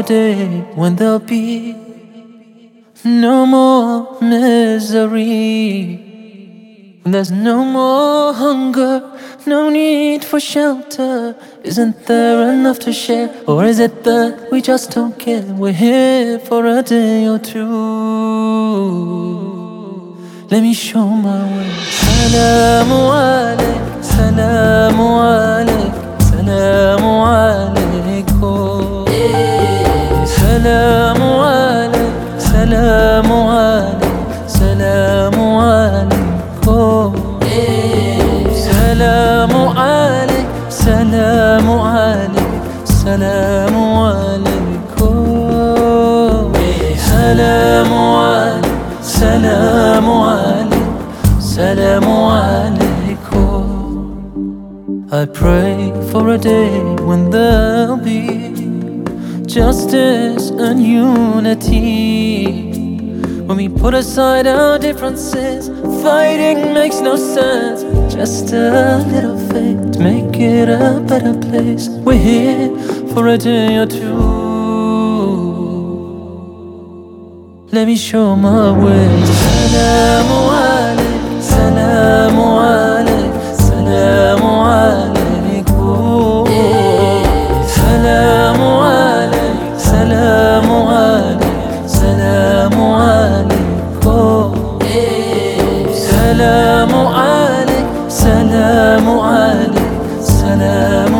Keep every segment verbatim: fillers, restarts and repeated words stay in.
day when there'll be no more misery. When there's no more hunger, no need for shelter. Isn't there enough to share? Or is it that we just don't care? We're here for a day or two. Let me show my way. Salamu alayk, salamu alayk, salamu alaykum. Salamu alayk, salamu alayk, salamu alaykum. Salamu alayk, salamu alayk, salamu alaykum. Salamu alayk, salamu alayk, salamu alaykum. I pray for a day when there'll be justice and unity. When we put aside our differences, fighting makes no sense. Just a little faith to make it a better place. We're here for a day or two. Let me show my way. Salamu alayk, salamu alayk, salamu alaykum. Salamu alayk, salamu alayk, salamu alaykum. Salamu alayk, salamu alayk, salamu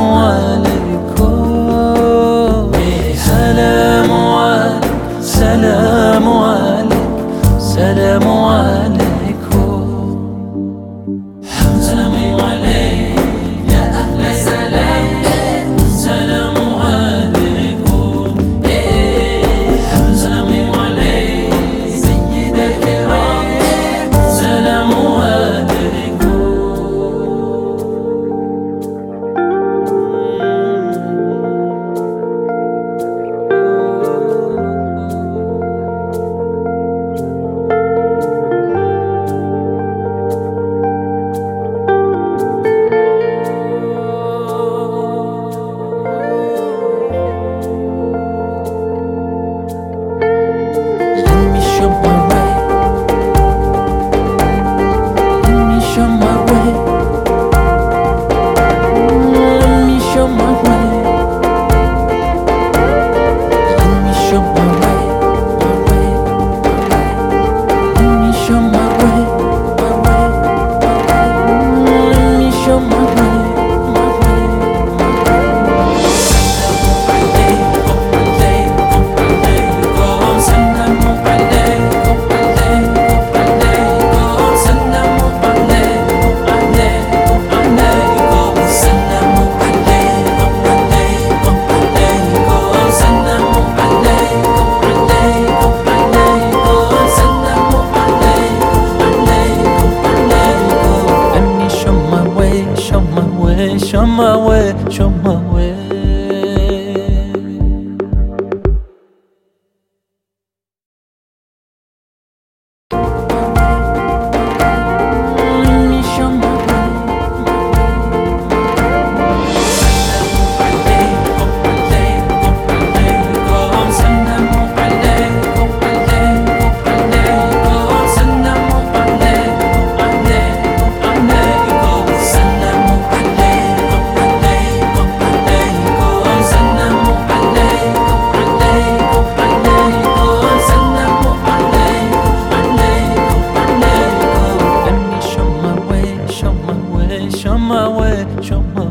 alaykum. Salamu alayk, salamu alayk, salamu alaykum. Salamu alayk, ya ahla salam. Salamu alaykum. Salamu alayk, sayyid al-kiram. Salamu alaykum. Let me show my way. Let me show my way. Let me show my way. Let me show my way. My way, my way. Let me show my way. My way, my way. Let me show my way. My way, my show my way, show my way, show my way. Let me show my way, show my way, show my way, show my